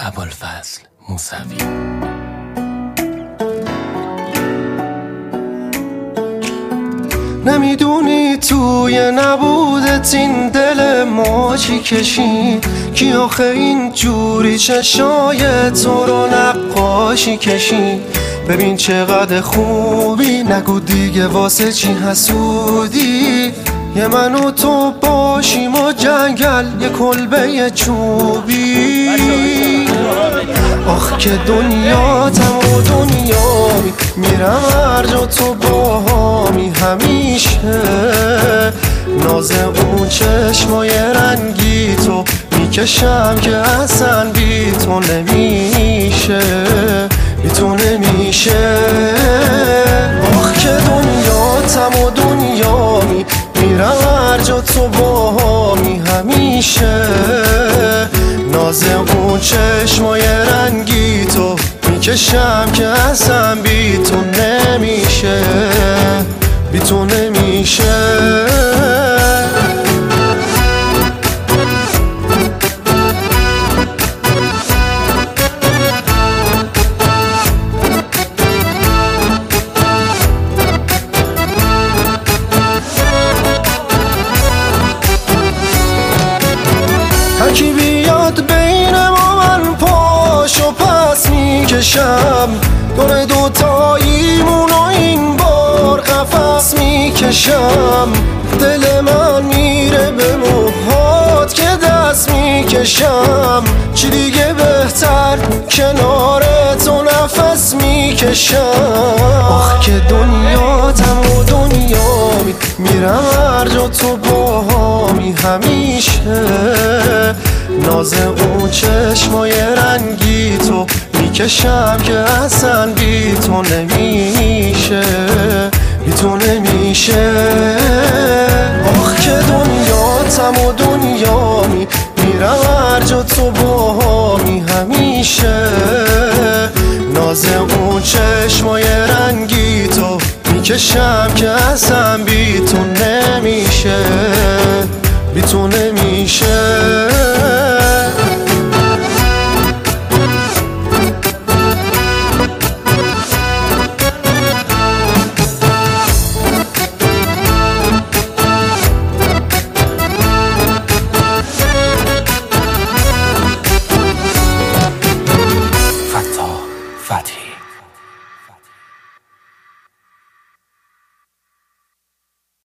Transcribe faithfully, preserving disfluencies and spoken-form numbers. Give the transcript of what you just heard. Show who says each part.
Speaker 1: ابوالفضل موسوی.
Speaker 2: نمیدونی توی نبودت این دل ما چی کشید، کی آخه این جوری چشای تو رو نقاشی کشید. ببین چقدر خوبی، نگو دیگه واسه چی حسودی. یه من و تو باشیم و جنگل یه کلبه چوبی. آخ که دنیاتم و دنیامی، میرم هر جا تو باهامی. همیشه ناز اون چشمای رنگی تو میکشم که اصلا بی تو نمیشه، بی تو نمیشه. آخ که دنیاتم و دنیامی، میرم هر جا تو باهامی. همیشه ناز اون چشمای رنگی تو میکشم که اصلا بی تو نمیشه، بی تو نمیشه. هرکی بیاد بین ما من پاشو پس میکشم. دور دوتاییمون و این بار قفس میکشم. دل من میره به موهات که دست میکشم. چی دیگه بهتر کنار تو نفس میکشم. آخ که دنیاتم و دنیامی، میرم هر جا تو باهامی. همیشه ناز اون چشمای رنگی تو میکشم که اصلا بی تو نمیشه، بی تو نمیشه. آخ که دنیاتم و دنیامی، میرم هر جا تو باهامی. همیشه ناز اون چشمای رنگی تو میکشم که اصلا بی تو نمیشه، بی تو نمیشه.